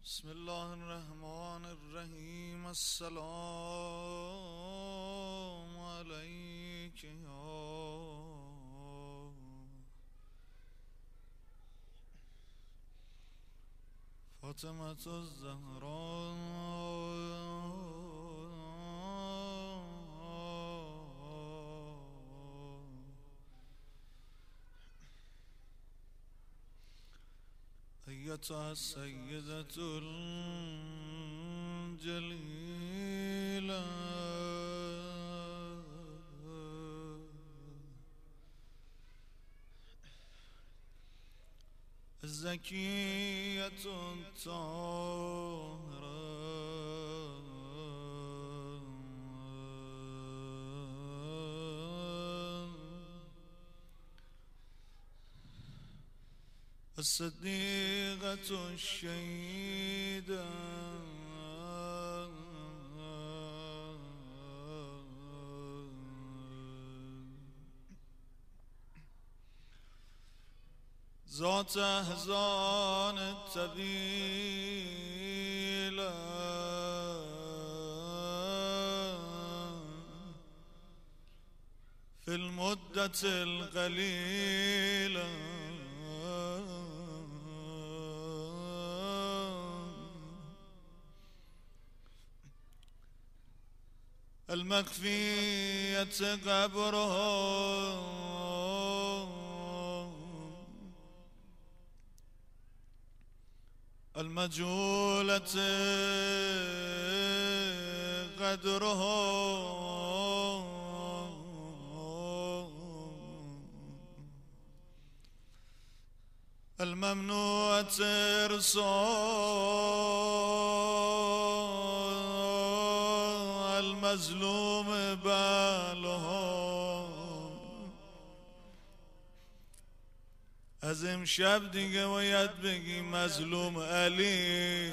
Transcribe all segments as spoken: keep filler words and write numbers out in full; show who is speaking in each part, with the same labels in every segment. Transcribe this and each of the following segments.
Speaker 1: بسم الله الرحمن الرحیم. السلام علیک یا فاطمة الزهراء أيتها السيدة الجليلة الزكية الطاهرة الصديقة الشهيدة ذات أحزان الطويلة في المدة القليلة المخفية قبرها المجهولة قدرها الممنوعة إرسال المظلوم بالها. از امشب دیگه باید بگی مظلوم علی.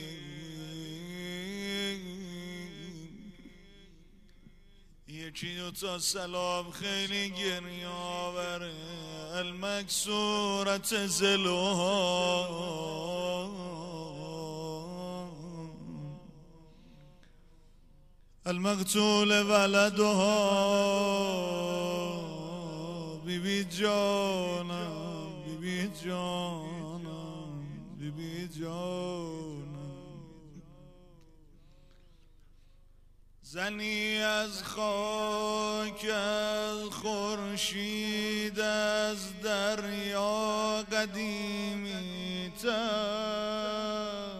Speaker 1: یکی دوتا سلام خیلی گریه آوره. المکسورت زلوها المقتول ولدها بی بی جانم بی بی جانم بی بی جانم. زنی از خاک از خورشید از دریا قدیمی تر.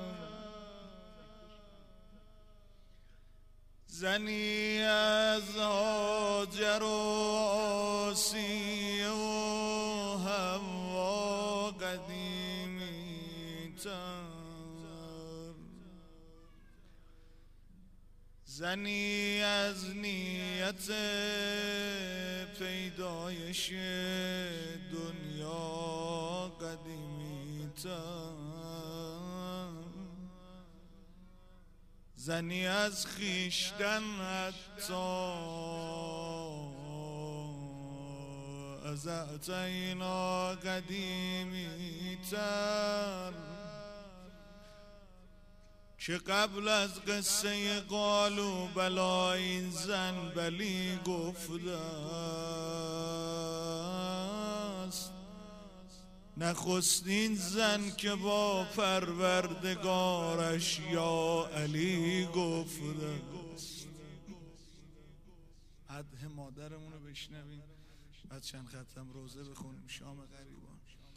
Speaker 1: زنی از هاجر و آسیه و حوا قدیمی تر. زنی از نیت پیدایش دنیا قدیمی تر. زنی از خیشتن حتی از اعتینا قدیمی تر. که قبل از قصه قالو بلا این زن بلی گفته است. نخستین زن که با پروردگارش یا علی گفته است. عده مادرمونو بشنوین بعد چند ختم روزه بخونیم شام غریبان.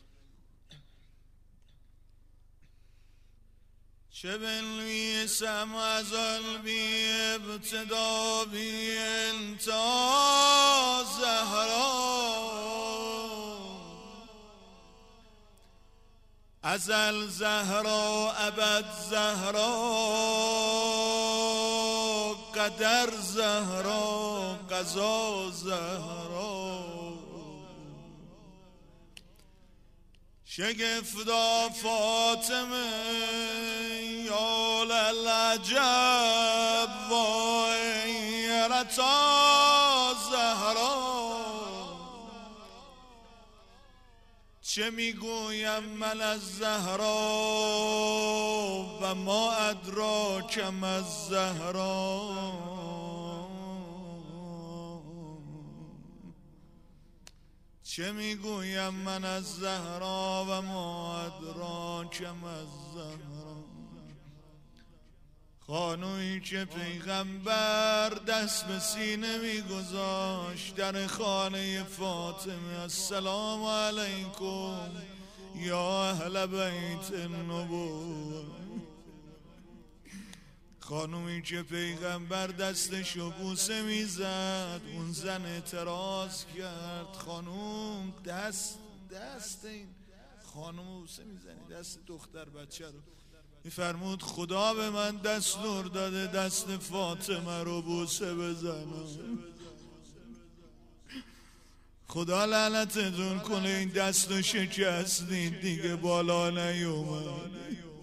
Speaker 1: چه بنویسم ازل بی ابتدا بی انتها زهرا. ازل زهرا ابد زهرا قدر زهرا قضا زهرا. شگفتا فاطمه یا للعجب وای رتا زهرا. چه میگویم من از زهرا و و ما ادراک ما الزهرا. چه میگویم من از زهرا و ما ادراک ما الزهرا. خانویی که پیغمبر دست به سینه میگذاشت در خانه فاطمه. السلام علیکم یا اهل بیت النبوة. خانومی که پیغمبر دستشو بوسه میزد، اون زن اعتراض کرد. خانوم دست دست این خانوم بوسه میزنی، دست دختر بچه رو. میفرمود خدا به من دستور داده دست فاطمه رو بوسه بزنم. خدا لعنتتون کنه این دست رو شکستید دیگه بالا نیومد.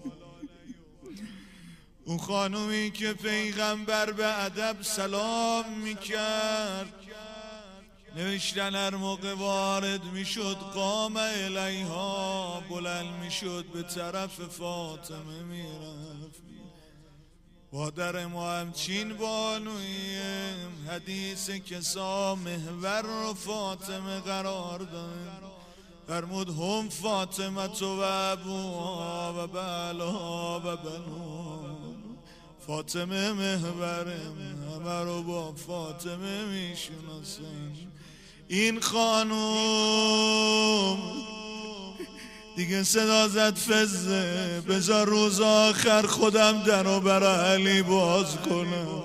Speaker 1: اون خانومی که پیغمبر به ادب سلام میکرد، نوشتن هر موقع وارد میشد قام الیها، بلند میشد به طرف فاطمه میرفت. مادر ما همچین بانویم، حدیث کسا محور رو فاطمه قرار داد. فرمود هم فاطمه تو و ابوها و بعلها و بنوها. فاطمه محورم، همه رو با فاطمه میشناسن. این خانوم دیگه صدا زد فزه، بذار روز آخر خودم درو برای علی باز کنم.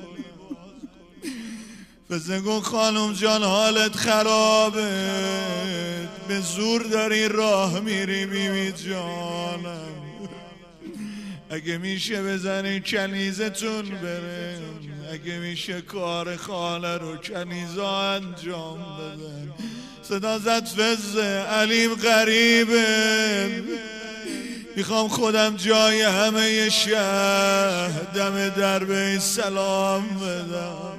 Speaker 1: فزه گو خانوم جان حالت خرابه، به زور داری راه میری بیبی جانم. اگه میشه بزنی کنیزتون بره، اگه میشه کار خاله رو کنیزا انجام بدن. صدا زد فزه علیم غریبه، میخوام خودم جای همه شهر دم در به سلام بدم.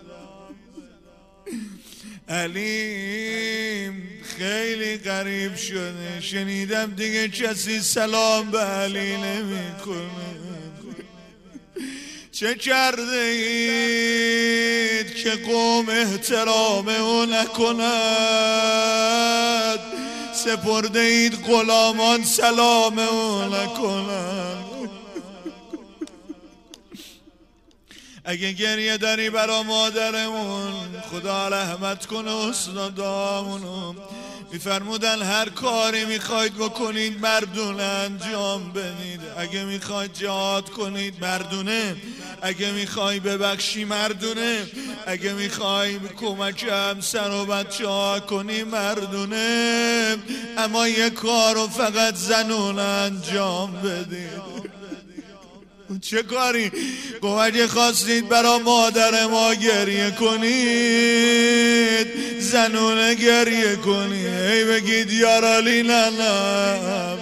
Speaker 1: علیم خیلی غریب شده، شنیدم دیگه کسی سلام به علی نمی کنه. چه کرده اید که قوم احترام او نکند؟ سپرده اید غلامان سلام او نکنند. اگه گریه داری برا مادرمون، خدا رحمت کنه استادامونو. میفرمودن هر کاری میخواید بکنید مردونه انجام بدید. اگه میخواید جهاد کنید مردونه، اگه میخوای ببخشی مردونه، اگه میخوای کمک همسر و بچه ها کنی مردونه. اما یه کارو فقط زنونه انجام بدید. چه کاری؟ گفت اگه خواستید برا مادر ما گریه کنید زنونه گریه کنید، ای بگید یارالی ننم.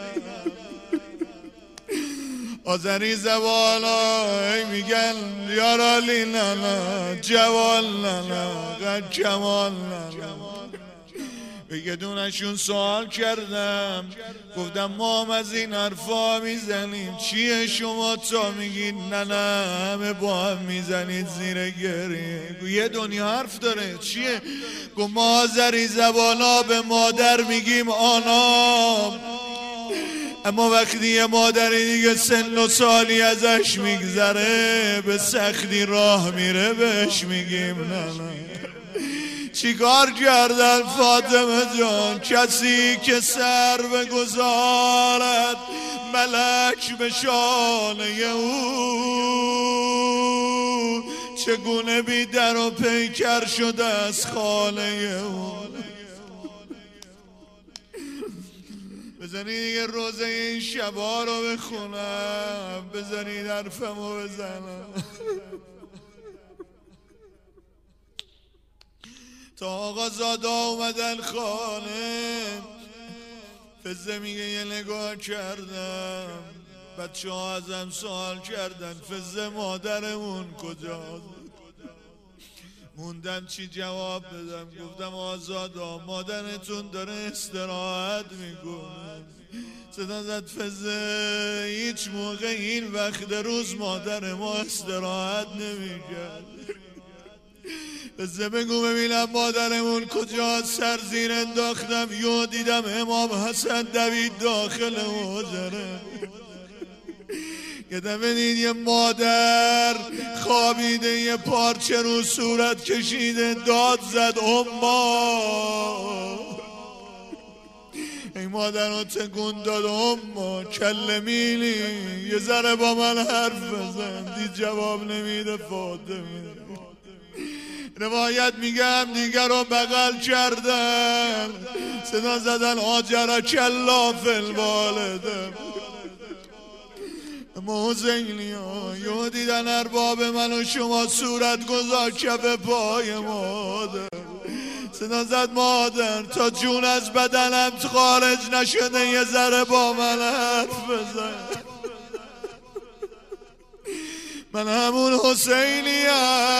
Speaker 1: آذری زبانا ای میگن یارالی ننم، جوال ننم، قد کمال ننم. به دونشون سوال کردم، گفتم ما هم از این حرفا میزنیم، چیه شما تا میگید نه نه همه با هم میزنید زیر گریه؟ یه دنیا حرف داره، چیه؟ گفت ما آذری زبانا به مادر میگیم آنام، اما وقتی یه مادری دیگه سن و سالی ازش میگذره به سختی راه میره بهش میگیم نه نه. چیکار کردن فاطمه جان؟ کسی که سر بگذارد ملک به شانه او، چگونه بی در و پیکر شده از خانه او. بزنید دیگه روزه این شبا رو بخونم، بزنید حرفمو بزنم. تا آقا زاده اومدن خانه، فزه میگه یه نگاه کردم، بچه ها ازم سوال کردن فزه مادرمون کجاست؟ موندم چی جواب بدم. گفتم آزادا مادرتون داره استراحت میکنه. صدا زد فزه هیچ موقع این وقت روز مادر ما استراحت نمیکرد. فزه بگو ببینم مادرمون کجا؟ سر زیر انداختم یو دیدم امام حسن دوید داخل حجره. یه دفعه دید یه مادر خوابیده یه پارچه رو صورت کشیده داد زد اما. این مادر رو تکون داد اما کله میلی یه ذره با من حرف بزن. دید جواب نمیده فاطمه. روایت میگم دیگر رو بغل کردن صدا زدن آجرک الله فی الوالده. اما حسینی ها یه دیدن ارباب من و شما صورت گذار کف پای مادر. صدا زد مادر تا جون از بدنم خارج نشده یه ذره با من حرف بزن. من همون حسینیم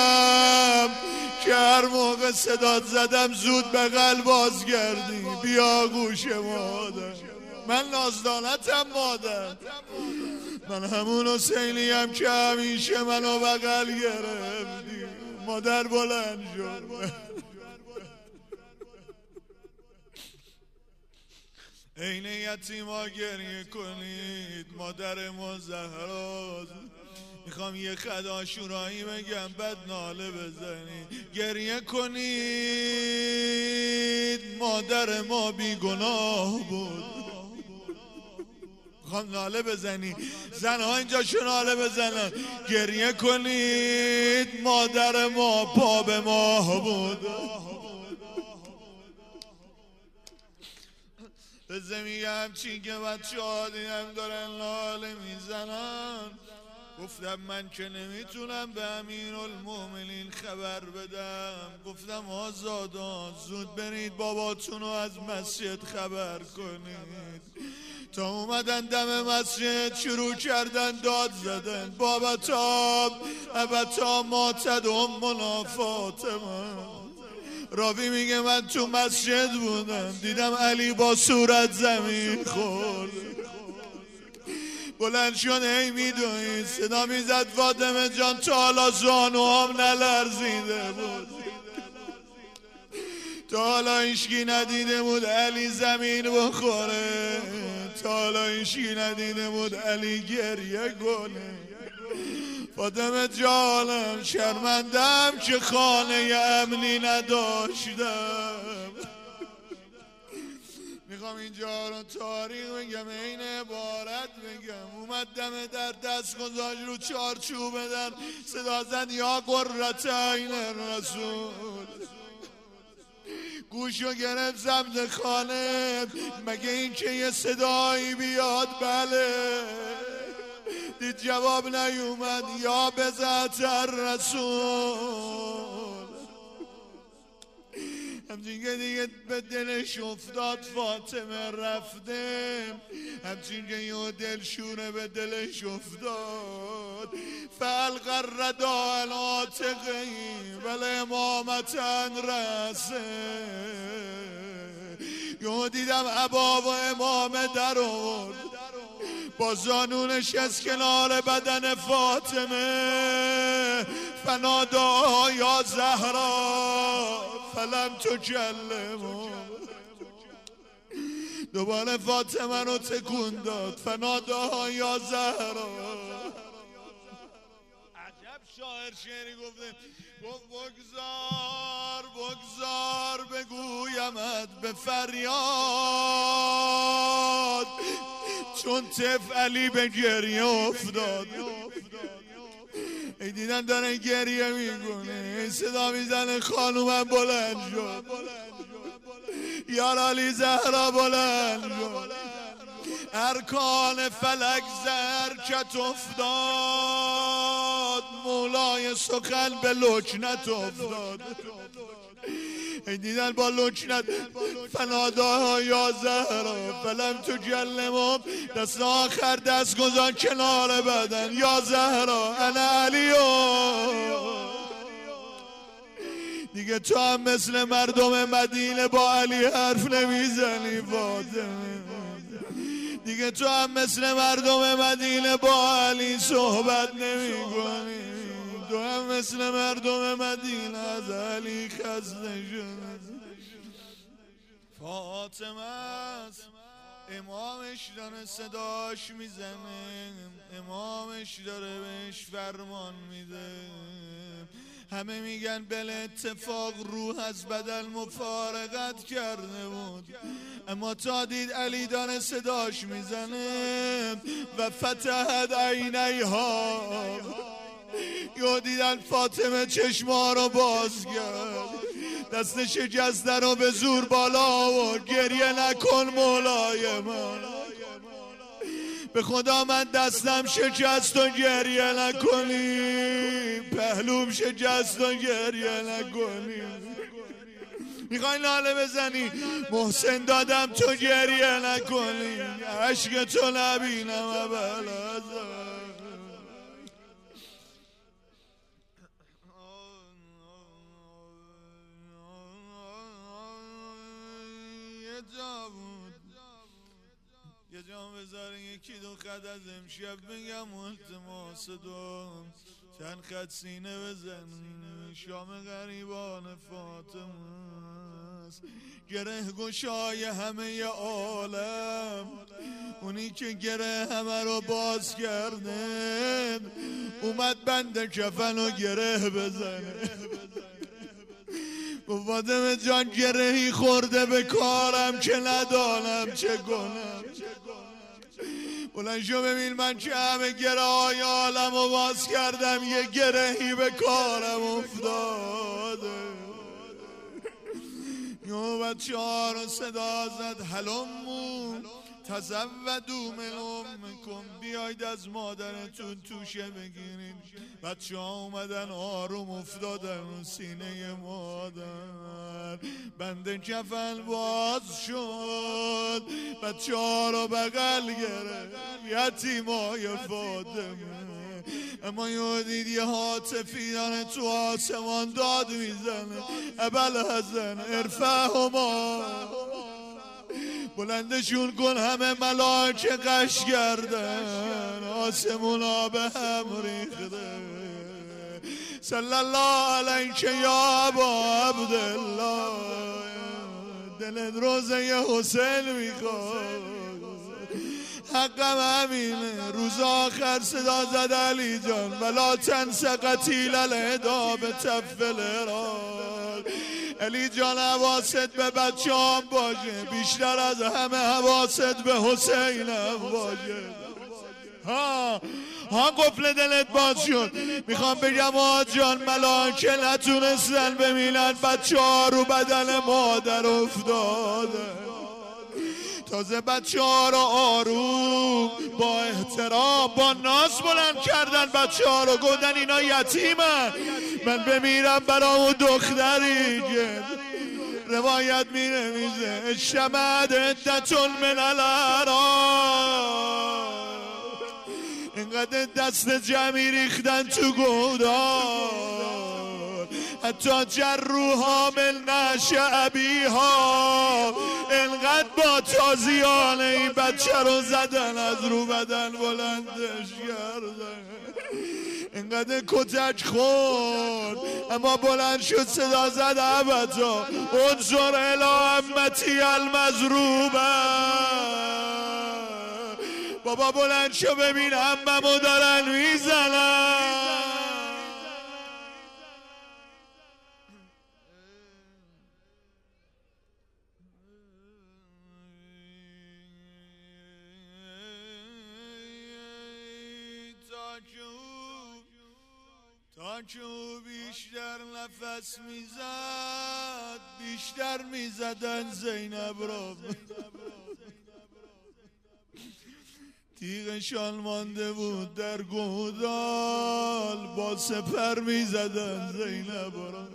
Speaker 1: که هر موقع صدات زدم زود به قلب باز گردی. بیا گوش مادر، من نازدانتم مادر. من همون حسینیم که همیشه منو بغل گرفتی. مادر بلند شد. عین یتیما گریه کنید، مادر ما زهراست. میخوام یه خد عاشورایی بگم بعد ناله بزنید. گریه کنید، مادر ما بیگناه بود. میخوام ناله بزنی، زنها اینجا شو ناله بزنن. گریه کنید، مادر ما پا به ما بود. به زمیم چی که بچه ها دیدم دارن ناله میزنن. گفتم من که نمیتونم به امیرالمومنین خبر بدم. گفتم آزادان زود برید باباتون رو از مسجد خبر کنید. تا اومدن دم مسجد شروع کردن داد زدن. بابا تاب ابتا ماتد امنا فاطمه. راوی میگه من تو مسجد بودم دیدم علی با صورت زمین خورد. بلند شد ای میدونید صدا میزد فاطمه جان تا حالا زانوام نلرزیده بود. تا حالا هیچکی ندیده بود علی زمین بخوره. تا حالا هیچکی ندیده بود علی گریه کنه. فاطمه جانم شرمندم که خانه امنی نداشتم. میخوام اینجا رو تاریخ بگم این عبارت بگم. اومد دم در دست گذاشت رو چارچوب در صدا زد یا قرة عین رسول. گوشو گرفت سمت خانه. مگه این که یه صدایی بیاد؟ بله. دید جواب نیومد. یا بذات الرسول. همچین که دیگه به دلش افتاد فاطمه رفته. همچین که یه دلشوره به دلش افتاد. فالق الردا العاتقی بل امامتن رسه. یه دیدم عبا و امامه در آورد. با زانونش از کنار بدن فاطمه. فنادا یا زهرا فلم تکلم. دوباره فاطمه رو تکون داد. فنادا یا زهرا. عجب شاعر شعری گفته. گفت بگذار بگذار بگویمت به فریاد. چون طفل علی به گریه افتاد. ای دیدن داره گریه میکنه. صدا میزنه خانومم بلند شد. یار علی زهرا بلند شد. ارکان فلک زرکت افتاد. مولای سخن به لکنت افتاد. ای دیدن با لکنت. فنادا یا زهرا فلم تکلم. دست آخر دست گذار کنار بدن. یا زهرا انا علیو. دیگه تو هم مثل مردم مدینه با علی حرف نمیزنی فاطمه. دیگه تو هم مثل مردم مدینه با علی صحبت نمی کنی، تو هم مثل مردم مدینه از علی خسته شد. فاطمه است امامش داره صداش میزنه، امامش داره بهش فرمان میده. همه میگن بل اتفاق روح از بدن مفارقت کرده بود، اما تا دید علی داره صداش میزنه و فتحت عینیها، یا دیدن فاطمه چشما رو باز کرد، دست شکسته رو به زور بالا و گریه نکن مولای من، به خدا من دستم شکست و گریه نکنی، پهلوم شکست و گریه نکنی. میخوای ناله بزنی محسن دادم تو گریه نکنی، عشق تو نبینم اول یه جام بذارین یکی دو خط از امشب بگم التماس دوم، چند خط سینه بزن شام غریبان فاطمه است، گره گشای همه عالم، اونی که گره همه رو باز کرده اومد بند کفن و گره بزنه. فاطمه جان گرهی خورده به کارم که ندانم چه کنم، بلند شو ببین من که همه گره های عالم رو باز کردم، یه گرهی به کارم افتاده. یو بچه ها رو صدا زد هلمو تزودو من امکم، بیاید از مادرتون توشه بگیرید. بچه ها اومدن آروم افتادن سینه مادر، بند کفن باز شد، بچه ها رو بغل گرفت یتیمای فاطمه. اما یادید یه حاطفی داره تو آسمان داد میزنه ابل حزن ارفعهما، بلندشون کن همه ملائکه قش کردن، آسمونا به هم ریخته. صلی الله علیک یا ابا عبدالله، دلت روزه حسین میخواد، حقم همینه. روز آخر صدا زد علی جان ولا تنس قتیل الهدا به تفل الهلال، علی جان حواست به بچه هم باشه، بیشتر از همه حواست به حسین هم باشه. ها ها قفل دلت باز شد. میخوام بگم آقا جان ملائکه نتونستن ببینن بچه ها رو بدن مادر افتاده، تازه بچه ها رو آروم با احترام با ناز بلند کردن، بچه ها رو گفتن اینا یتیمن، من بمیرم برای اون دختری که روایت می نمیزه اجتماعت عدتون من الارا، اینقدر دست جمعی ریختن تو گودار، حتی جروها من نشعبی ها، اینقدر با تازیانه این بچه رو زدن از رو بدن بلندش کردن، اینقدر کتک خورد اما بلند شد صدا زد عبتا انظر الی امتی المضروبه، بابا بلند شو ببین عممو دارن میزنن. تا که او بیشتر نفس میزد بیشتر میزدن زینب را، تیغشان مانده بود در گودال، با سپر میزدن زینب را.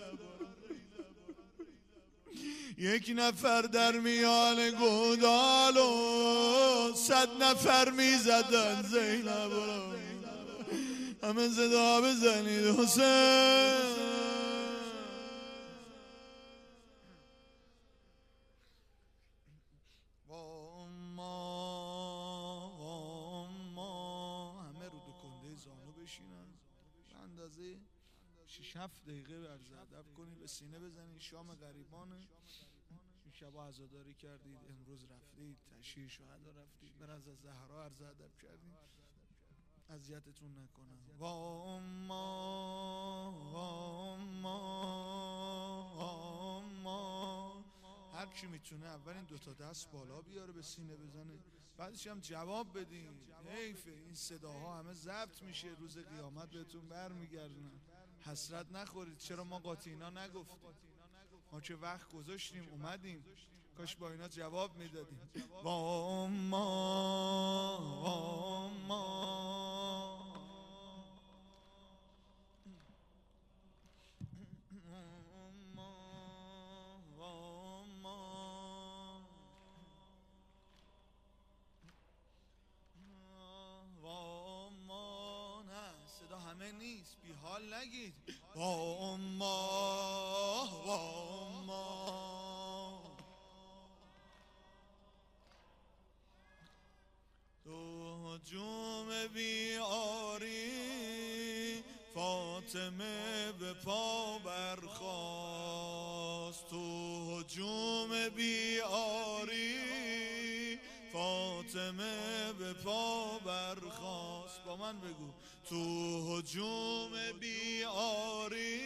Speaker 1: یک نفر در میان گودال و صد نفر میزدن زینب را. همه صدا بزنید حسین. با ما بشینن به اندازه شش هفت دقیقه ورز ادب کنید، به سینه بزنید. شام غریبانه، این شبا عزاداری کردید، امروز رفتید تشییع شهدا رفتید، به رضا زهرا عرض ادب کردید، اذیتتون نکنم. وا اما وا اما وا اما. هر کی میتونه اول این دوتا دست بالا بیاره به سینه بزنه، بعدش هم جواب بدین. حیفه این صداها همه ضبط میشه، روز قیامت بهتون برمیگردونن. حسرت نخورید چرا ما قاطی اینا نگفتیم. ما که وقت گذاشتیم اومدیم، کاش با اینا جواب میدادیم. وا اما وا اما وا اما. نه صدا همه نیست، بی حال نگید. وا اما وا اما. تو هجوم بیاری فاطمه به پا برخاست. تو هجوم بیاری فاطمه به پا برخاست. با من بگو. تو هجوم بیاری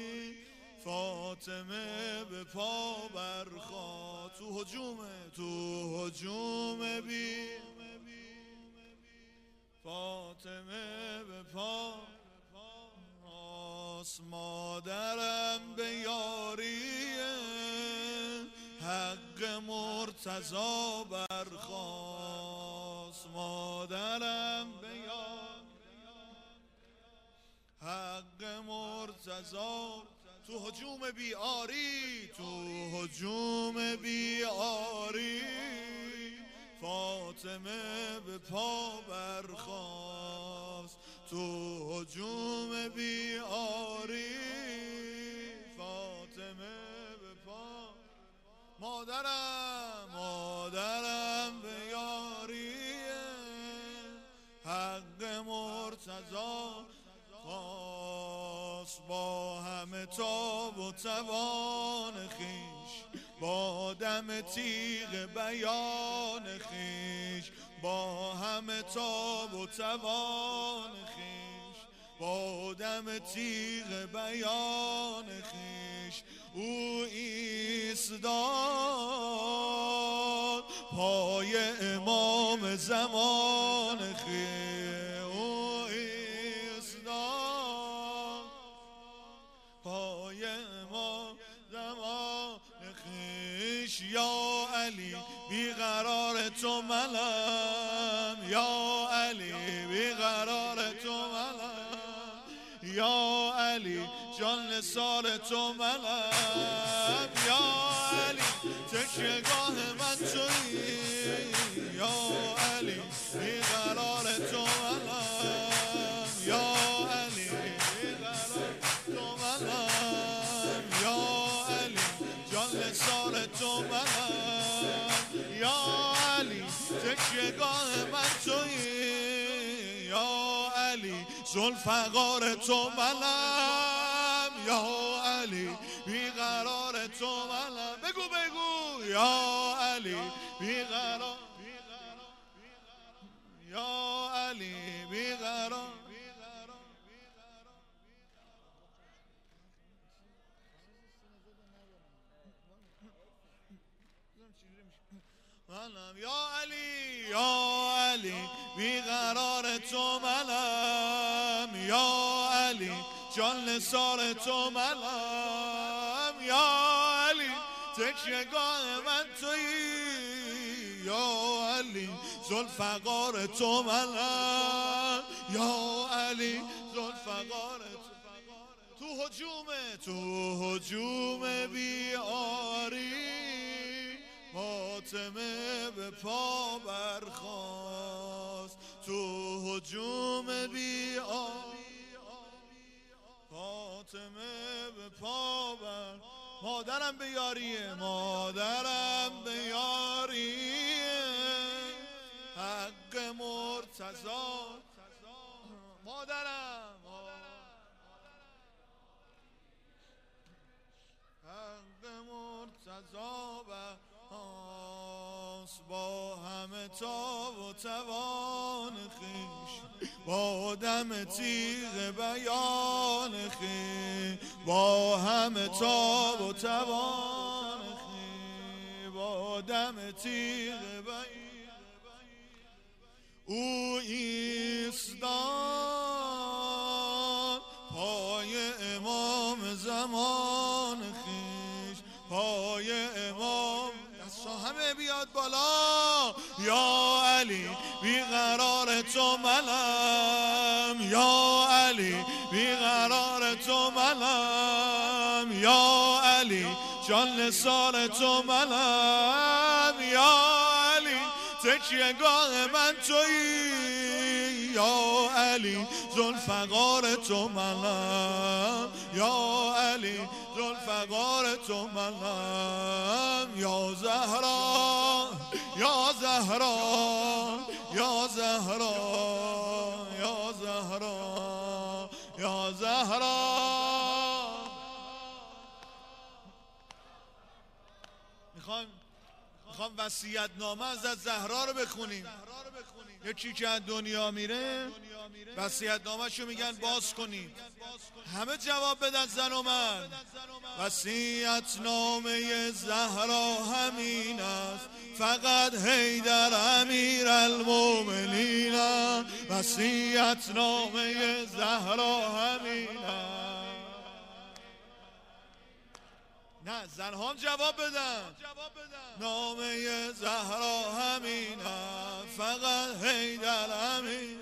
Speaker 1: فاطمه به پا برخاست. تو هجومه تو هجوم بی فاطمه به پا آس. مادرم به یاری حق مرتضی برخاست. مادرم به یاری حق مرتضی. تو هجوم بیاری تو هجوم بیاری فاطمه به پا برخاست. تو هجوم بیاری فاطمه به پا. مادرم مادرم به یاری حق مرتضی خواست. با همه تاب و توان خیش، با دم تیغ بیان خیش، با همه تاب و توان خیش، با دم تیغ بیان خیش او ایستاد پای امام زمان خیش. او ایستاد پای امام زمان خیش. یا علی بیقرار تو منم، یا علی بیقرار تو منم، یا علی جان نثار تو منم، یا علی تکیه‌گاه من تویی، یا علی بیقرار تو منم، یا علی بیقرار تو منم، یا علی جان نثار تو منم، یا علی تکیه‌گاه من تویی، یا علی ذوالفقار تو منم، یا علی بیقرار تو منم. بگو بگو یا علی بیقرار، یا علی بیقرار. منم یا علی، یا علی بیقرار تو منم، یا علی جان نثار تو منم، یا علی تکیه‌گاه من تویی، یا علی ذوالفقار تو منم، یا علی ذوالفقار تو. تو هجومه تو هجوم بیاری فاطمه به پا برخاست. تو هجوم بیاری فاطمه به پا بر. مادرم به یاریه، مادرم به یاریه حق مرتضی. مادرم با همه تاب و توان خویش، با دم تیغ بیان خویش، با همه تاب و توان خویش، با دم تیغ بیان او ایستاد پای امام زمان خویش، پای امام. دستا همه بیاد بالا. یا علی بیقرار تو منم، یا علی بیقرار تو منم، یا علی جان نثار تو منم، یا علی تکیه گاه من تویی، یا علی ذوالفقار تو منم، یا علی ذوالفقار تو منم، یا زهرا یا زهرا یا زهرا یا زهرا یا زهرا. میخوام میخوام وصیت نامه از زهرا رو بخونیم. یکی که از دنیا میره وصیت نامه‌شو میگن باز کنید، همه جواب بدن زن و مرد. وصیت نامه زهرا همین است، فقط حیدر امیر المومنین. وصیت نامه زهرا همین است. نه زنها هم جواب بدن. نامه زهرا همین است، فقط حیدر امیر.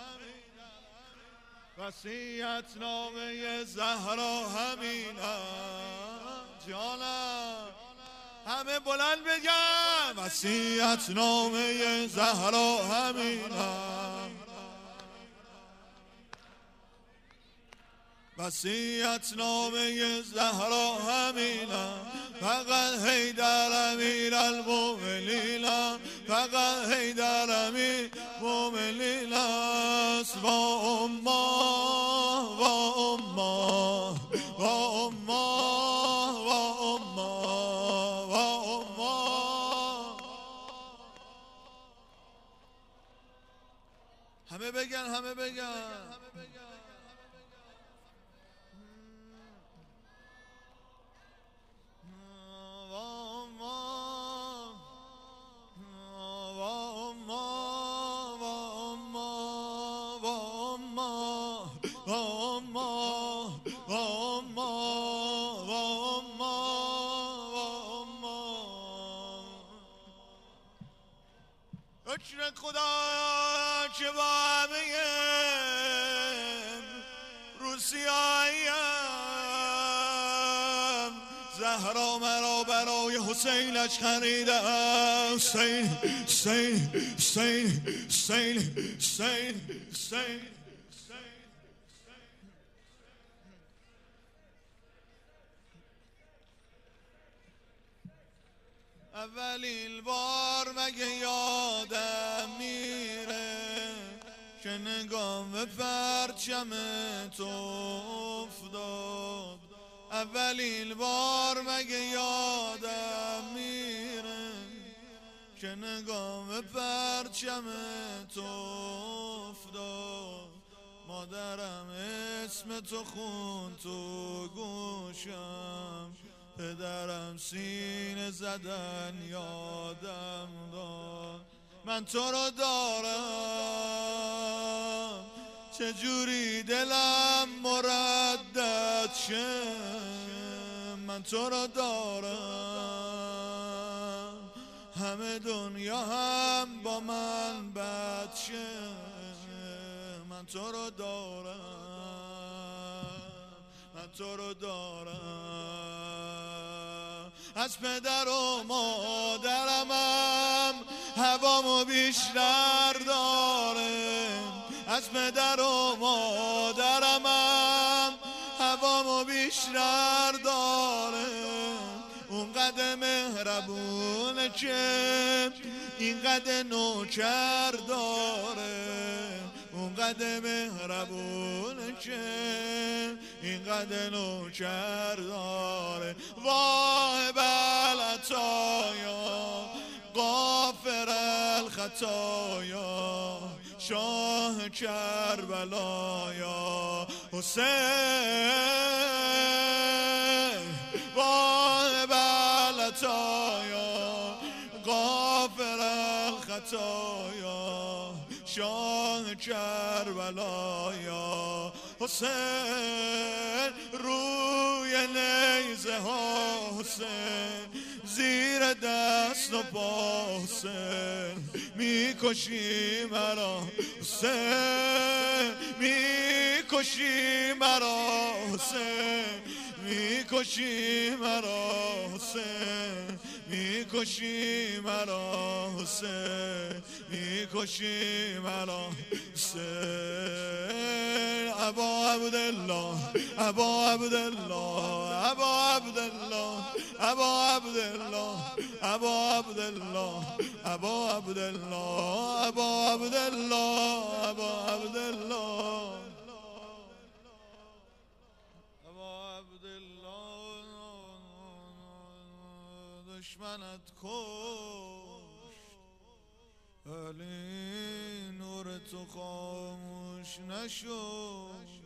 Speaker 1: وصیت نامه زهرا همین است. جانم همه بلند بگن. وصیت نامه زهرا همین است. وصیت نامه زهرا همین است، فقط حیدر امیر المومنین، فقط حیدر امیر المومنین است. با امه و امه و امه و امه و امه. همه بگن همه بگن. شکر خدا که با همه روسیاییم زهرا مرا برای حسینش خریده. حسین حسین حسین حسین حسین حسین. اولین بار مگه یادم میره که نگام به پرچم تو افتاد. اولین بار مگه یادم میره که نگام به پرچم تو افتاد. مادرم اسم تو خون تو گوشم، پدرم سینه زدن یادم داد. من تو رو دارم چجوری دلم مردد شه. من تو رو دارم همه دنیا هم با من بد شه. من تو رو دارم من تو رو دارم. از پدر و مادرمم هوامو بیشتر داره. از پدر و مادرمم هوامو بیشتر داره. اونقدر مهربونه که اینقدر نوکر داره. اونقدر مهربونه که اینقدر نوکر داره. وای بلتایا قافل الخطایا شاه کربلا یا حسین واهب العطایا غافر الخطایا شاه کربلا یا حسین روی نیزه ها حسین زیر دست و پا حسین میکشی مرا حسین میکشی مرا حسین میکشی مرا حسین میکشی مرا حسین میکشی مرا حسین ابا عبدالله ابا عبدالله ابا عبدالله ابا عبدالله ابا عبدالله ابا عبدالله ابا عبدالله ابا عبدالله دشمنت کشت ولی نور تو خاموش نشد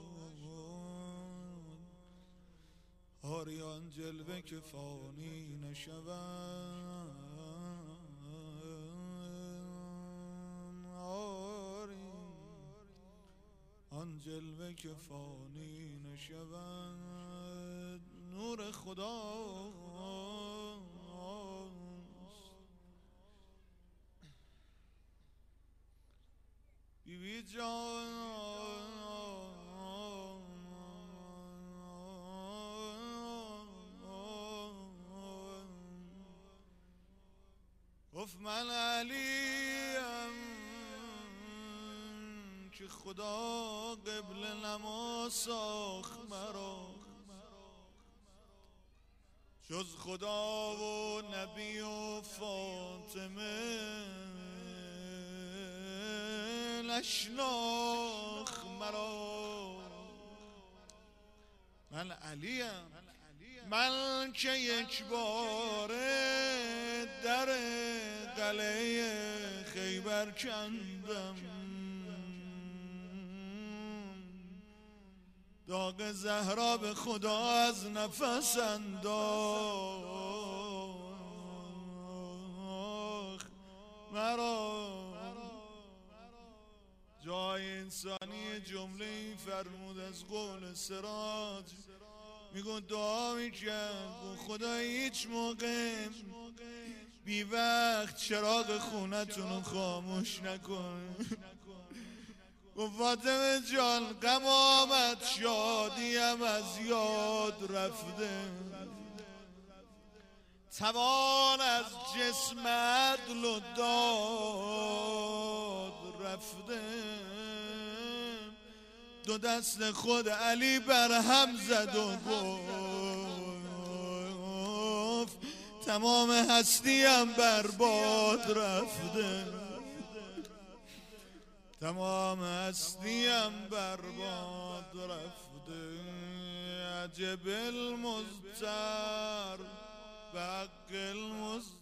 Speaker 1: آریان جلوه که فانی نشود آری آن جلوه که فانی نشود نور خدا بی بی جان گفت من علیم که خدا قبل نما ساخت مرا جز خدا و نبی و فاطمه نشناخت مرا من علیم من که یک باره در قلعه خیبر کندم داغ زهرا به خدا از نفس انداخت مرا جای انسانی جمله فرمود از قول سراج میگون دعا میکرد خدا هیچ موقع بی وقت چراغ خونتونو خاموش نکن گفت فاطمه جان غم آمد شادیم از یاد رفته توان از جسم عدل و داد رفته دو دست خود علی بر هم زد و گفت تمام هستیم برباد رفته تمام هستیم برباد رفته عجب المضطر به حق المضطر